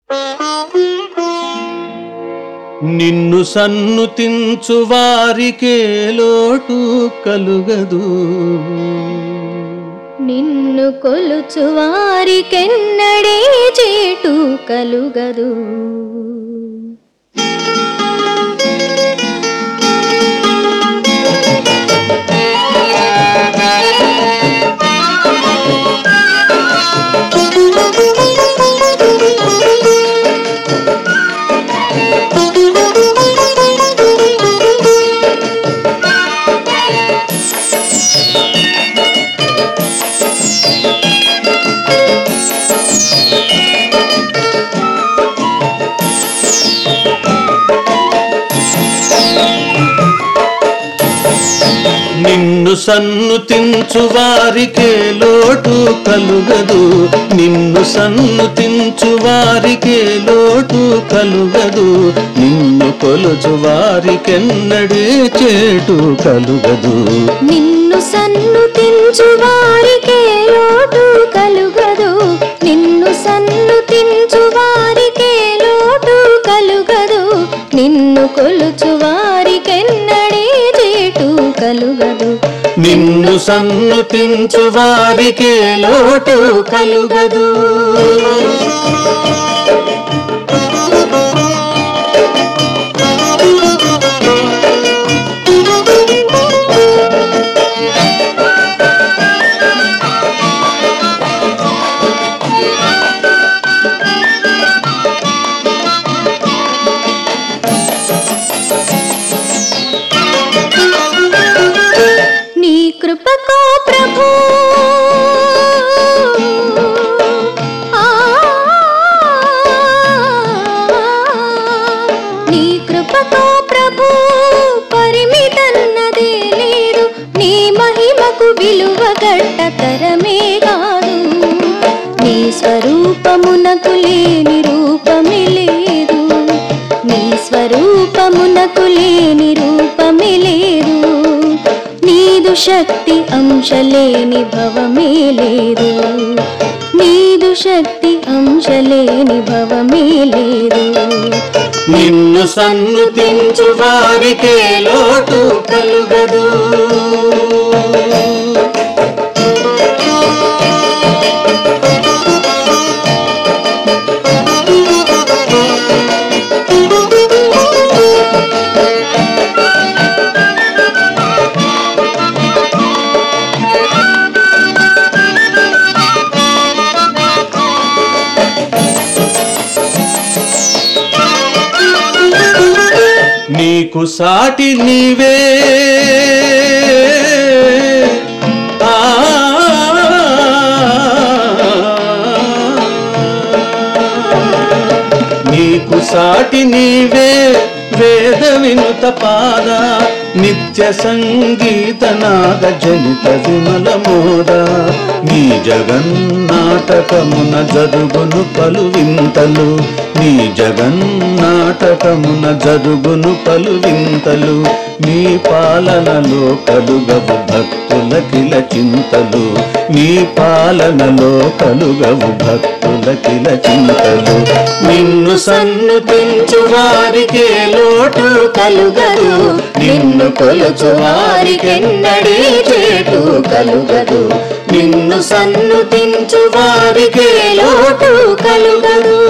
నిన్ను సన్నుతించు వారికే లోటు కలుగదు, నిన్ను కొలుచు వారికెన్నడే చేటు కలుగదు. నిన్ను సన్నుతించు వారికే లోటు కలుగదు, నిన్ను సన్నుతించు వారికే లోటు కలుగదు, నిన్ను కొలుచు వారికెన్నడే చేటు కలుగదు. నిన్ను సన్నుతించు వారికే లోటు కలుగదు, నిన్ను సన్నుతించు వారికే లోటు కలుగదు, నిన్ను కొలుచు వారికెన్నడే చేటు కలుగదు. నిన్ను సన్నుతించు వారికే లోటు కలుగదు. కృపకో ప్రభు నీ కృపకో ప్రభు పరిమితన్నదే లేదు, నీ మహిమకు విలువ గట్ట తరమే కాదు, నీ స్వరూపమునకు లేని రూపమే లేదు, నీ స్వరూపమునకు లేని రూపమే లేదు, నీదు శక్తి అంశలేని భవమే లేదు, నీదు శక్తి అంశలేని భవమే లేదు. నిన్ను సన్నుతించు వారికే లోటు కలుగదు. నీకు సాటి నీవే, నీకు సాటి నీవే వేద వినుత పాద, నిత్య సంగీత నాద జనిత విమల మోద, నీ జగన్నాటకమున జరుగును పలు వింతలు, నీ జగన్నాటకమున జరుగును పలు వింతలు, నీ పాలనలో కలుగవు భక్తులకిల చింతలు, నీ పాలనలో కలుగవు భక్తులకిల చింతలు. నిన్ను సన్నుతించు వారికే లోటు కలుగదు, నిన్ను కొలుచు వారికెన్నడే చేటు కలుగదు, నిన్ను సన్నుతించు వారికే లోటు కలుగదు.